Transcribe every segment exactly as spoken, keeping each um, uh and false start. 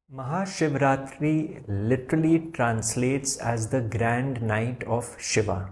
Mahashivratri literally translates as the grand night of Shiva.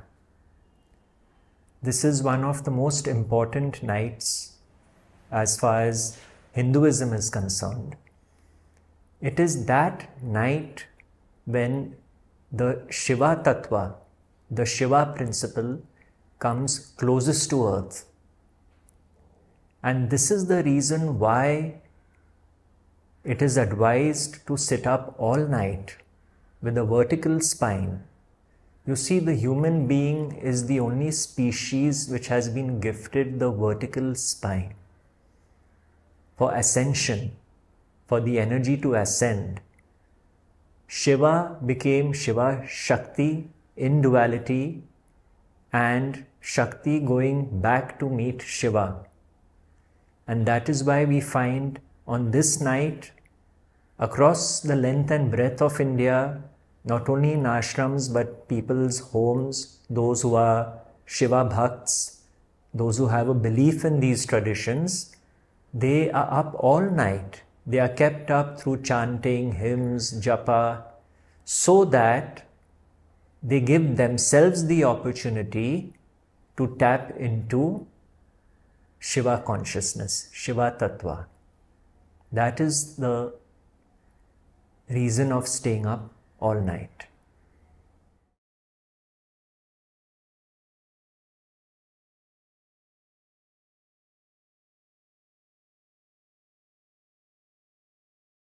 This is one of the most important nights as far as Hinduism is concerned. It is that night when the Shiva Tattva, the Shiva principle, comes closest to earth. And this is the reason why it is advised to sit up all night with a vertical spine. You see, the human being is the only species which has been gifted the vertical spine for ascension, for the energy to ascend. Shiva became Shiva Shakti in duality, and Shakti going back to meet Shiva. And that is why we find on this night, across the length and breadth of India, not only in ashrams but people's homes, those who are Shiva Bhakts, those who have a belief in these traditions, they are up all night. They are kept up through chanting, hymns, japa, so that they give themselves the opportunity to tap into Shiva consciousness, Shiva Tattva. That is the reason of staying up all night.